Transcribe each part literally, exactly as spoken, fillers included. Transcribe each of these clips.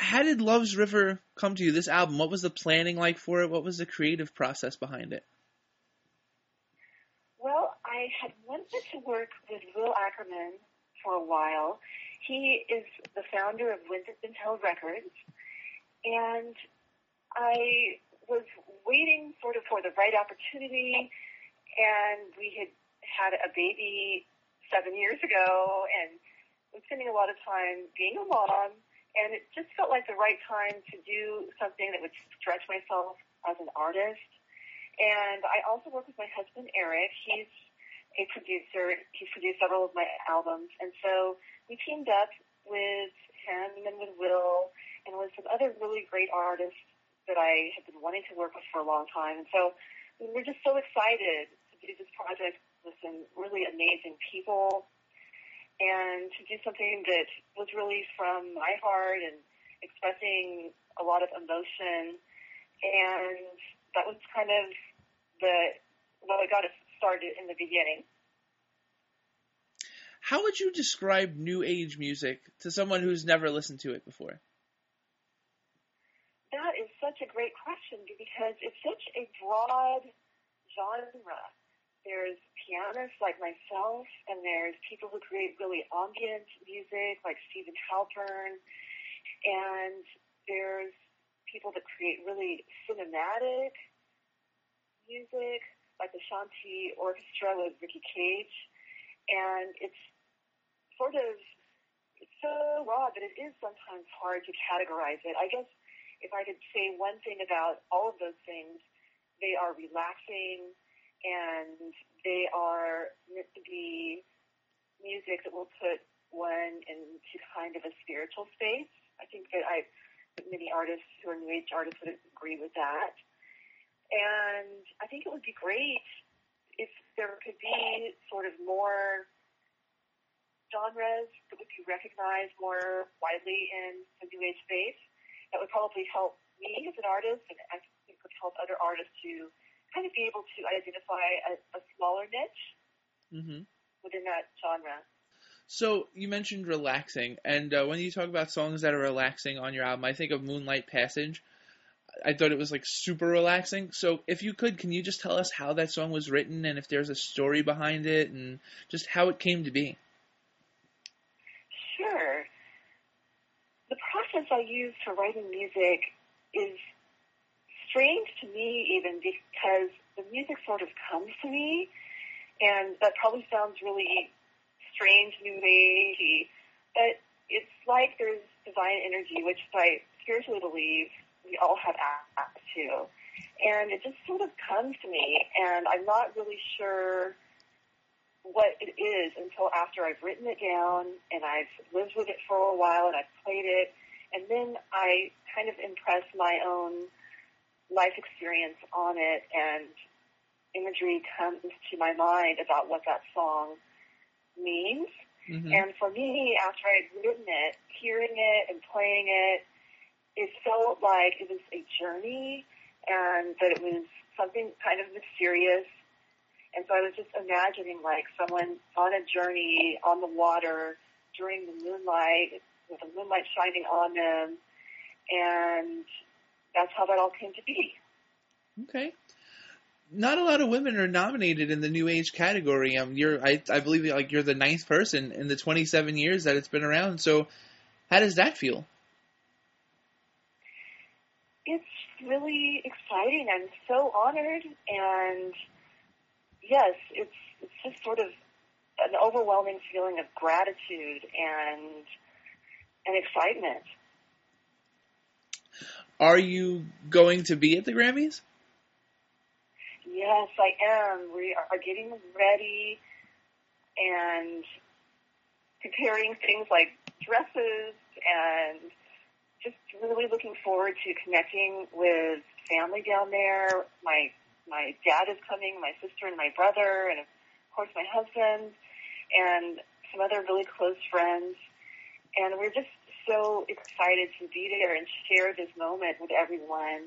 how did Love's River come to you, this album? What was the planning like for it? What was the creative process behind it? Well, I had wanted to work with Will Ackerman for a while. He is the founder of Winterfell Records, and I was waiting sort of for the right opportunity, and we had had a baby seven years ago, and was spending a lot of time being a mom, and it just felt like the right time to do something that would stretch myself as an artist. And I also work with my husband, Eric. He's a producer. He's produced several of my albums. And so we teamed up with him and with Will and with some other really great artists that I have been wanting to work with for a long time. And so we were just so excited to do this project with some really amazing people and to do something that was really from my heart and expressing a lot of emotion. And that was kind of the what got us started in the beginning. How would you describe New Age music to someone who's never listened to it before? That is such a great question because it's such a broad genre. There's pianists like myself, and there's people who create really ambient music like Stephen Halpern, and there's people that create really cinematic music like the Shanti Orchestra with Ricky Cage, and it's sort of it's so broad that it is sometimes hard to categorize it. I guess if I could say one thing about all of those things, they are relaxing, and they are meant to be music that will put one into kind of a spiritual space. I think that I, that many artists who are New Age artists would agree with that. And I think it would be great if there could be sort of more genres that would be recognized more widely in the New Age space. That would probably help me as an artist, and I think would help other artists to kind of be able to identify a, a smaller niche mm-hmm. within that genre. So you mentioned relaxing, and uh, when you talk about songs that are relaxing on your album, I think of Moonlight Passage. I thought it was like super relaxing. So if you could, can you just tell us how that song was written and if there's a story behind it and just how it came to be? Sure. The process I use for writing music is strange to me even because the music sort of comes to me, and that probably sounds really strange, new agey, but it's like there's divine energy, which I spiritually believe we all have access to, and it just sort of comes to me, and I'm not really sure what it is until after I've written it down and I've lived with it for a while and I've played it, and then I kind of impress my own life experience on it, and imagery comes to my mind about what that song means. Mm-hmm. And for me, after I'd written it, hearing it and playing it, it felt like it was a journey and that it was something kind of mysterious. And so I was just imagining like someone on a journey on the water during the moonlight, with the moonlight shining on them, and that's how that all came to be. Okay. Not a lot of women are nominated in the New Age category. Um, you're, I, I believe, like you're the ninth person in the twenty-seven years that it's been around. So, how does that feel? It's really exciting. I'm so honored, and yes, it's it's just sort of an overwhelming feeling of gratitude and and excitement. Are you going to be at the Grammys? Yes, I am. We are getting ready and preparing things like dresses and just really looking forward to connecting with family down there. My my dad is coming, my sister and my brother, and of course my husband, and some other really close friends. And we're just so excited to be there and share this moment with everyone.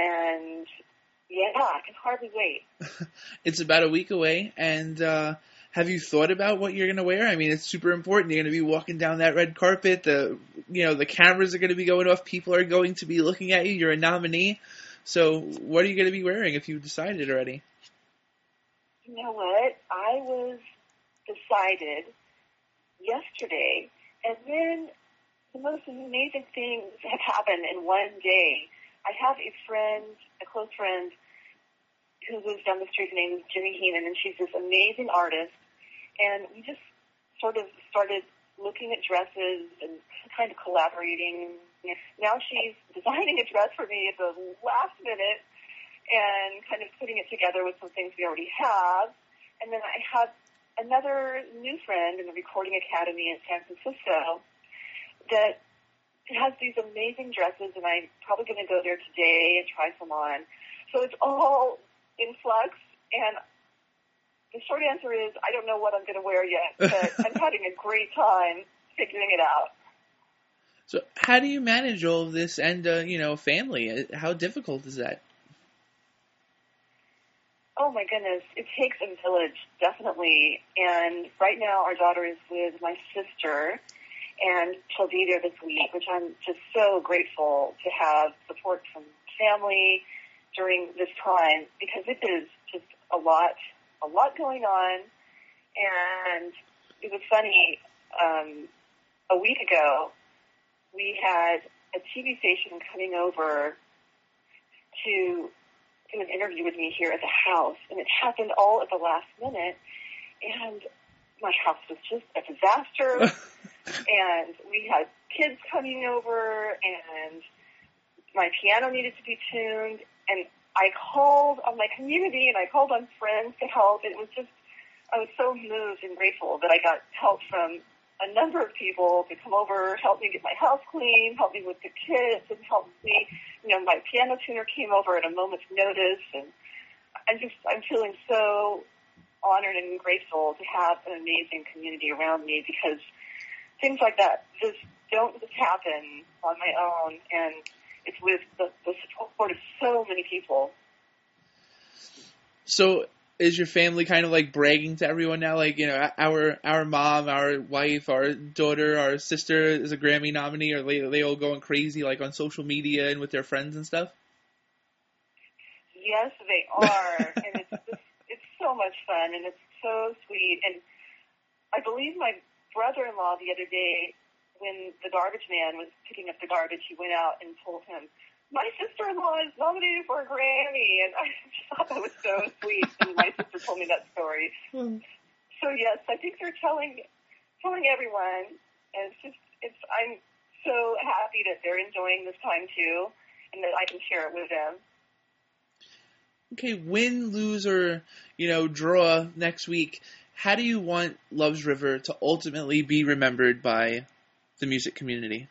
And yeah, I can hardly wait. It's about a week away, and uh, have you thought about what you're going to wear? I mean, it's super important. You're going to be walking down that red carpet. The, you know, the cameras are going to be going off. People are going to be looking at you. You're a nominee. So what are you going to be wearing if you've decided already? You know what? I was decided yesterday, and then the most amazing things have happened in one day. I have a friend, a close friend, who lives down the street. Her name is Jenny Heenan, and she's this amazing artist. And we just sort of started looking at dresses and kind of collaborating. Now she's designing a dress for me at the last minute and kind of putting it together with some things we already have. And then I have another new friend in the Recording Academy in San Francisco that has these amazing dresses, and I'm probably going to go there today and try some on. So it's all in flux, and the short answer is I don't know what I'm going to wear yet, but I'm having a great time figuring it out. So how do you manage all of this and, uh, you know, family? How difficult is that? Oh, my goodness. It takes a village, definitely. And right now our daughter is with my sister, and she'll be there this week, which I'm just so grateful to have support from family during this time, because it is just a lot, a lot going on. And it was funny, um, a week ago, we had a T V station coming over to do an interview with me here at the house, and it happened all at the last minute, and my house was just a disaster, and we had kids coming over, and my piano needed to be tuned, and I called on my community, and I called on friends to help, and it was just, I was so moved and grateful that I got help from a number of people to come over, help me get my house clean, help me with the kids, and help me, you know, my piano tuner came over at a moment's notice, and I'm just, I'm feeling so honored and grateful to have an amazing community around me, because things like that just don't just happen on my own, and it's with the, the support of so many people. So is your family kind of like bragging to everyone now? Like, you know, our our mom, our wife, our daughter, our sister is a Grammy nominee. Are they, are they all going crazy like on social media and with their friends and stuff? Yes, they are. And it's just, it's so much fun, and it's so sweet. And I believe my brother-in-law the other day, when the garbage man was picking up the garbage, he went out and told him, my sister-in-law is nominated for a Grammy, and I just thought that was so sweet, and my sister told me that story. Mm. So yes, I think they're telling telling everyone, and it's just, it's, I'm so happy that they're enjoying this time too, and that I can share it with them. Okay, win, lose, or, you know, draw next week, how do you want Love's River to ultimately be remembered by the music community?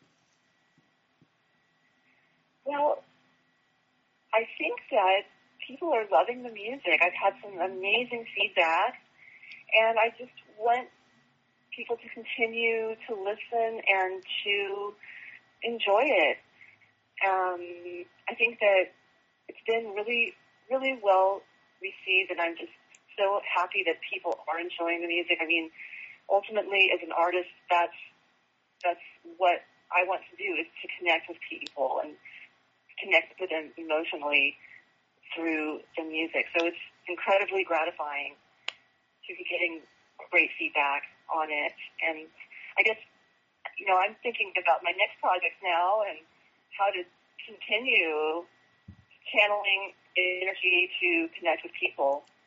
Well, I think that people are loving the music. I've had some amazing feedback, and I just want people to continue to listen and to enjoy it. Um, I think that it's been really, really well received, and I'm just so happy that people are enjoying the music. I mean, ultimately, as an artist, that's that's what I want to do, is to connect with people and connect with them emotionally through the music. So it's incredibly gratifying to be getting great feedback on it. And I guess, you know, I'm thinking about my next project now and how to continue channeling energy to connect with people